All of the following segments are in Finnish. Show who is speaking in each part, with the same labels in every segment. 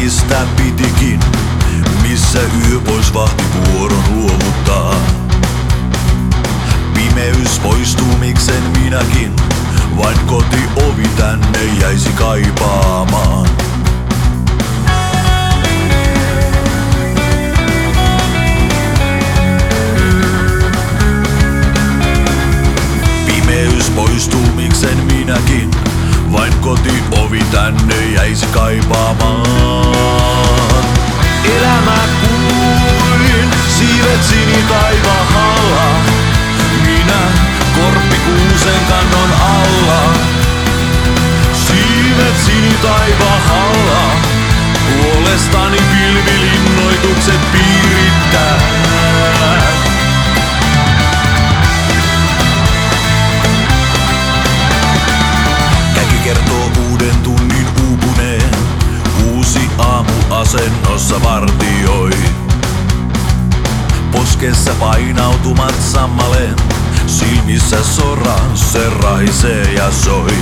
Speaker 1: mistä pitikin, missä yö pois vahtivuoron luovuttaa. Pimeys poistuu, miksen minäkin, vain kotiovi tänne jäisi kaipaamaan. Pimeys poistuu, miksen minäkin, vain kotiovi tänne jäisi kaipaamaan. Elämä kuin siivet sinitaivahalla, minä korppikuusen kannon alla. Siivet sinitaivahalla, puolestani pilvilinnoitukset piirittää. Käki kertoo uuden tunnin uupuneen, uusi aamu asennossa vartioi. Poskessa painautumat sammaleen, silmissä soran se rahisee ja soi.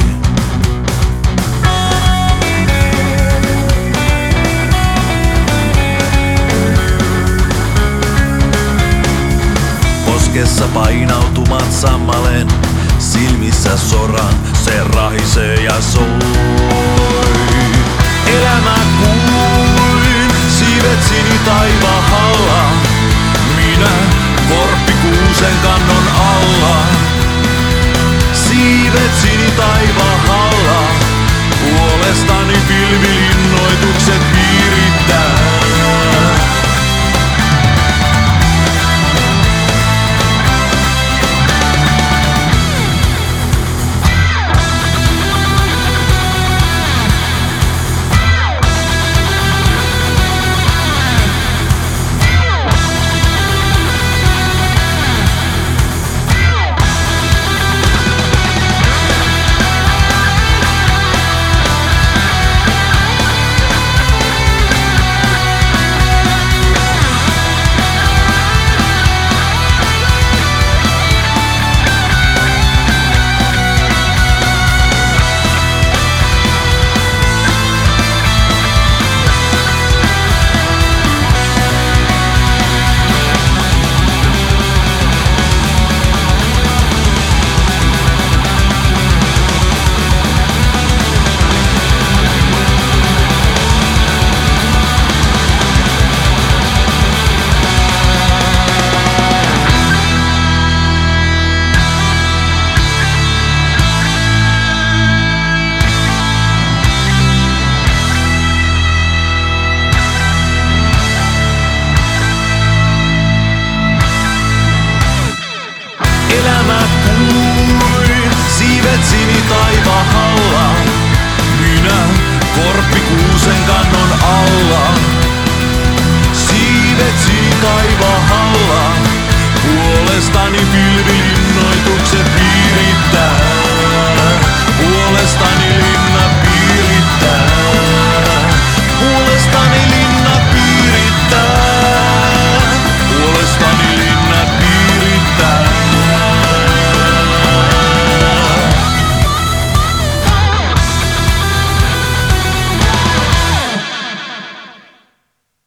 Speaker 1: Poskessa painautumat sammaleen, silmissä soran se rahisee ja soi. Elämä kuin siivet sinitaivahalla, minä korppikuusen kannon alla. Siivet sinitaivahalla.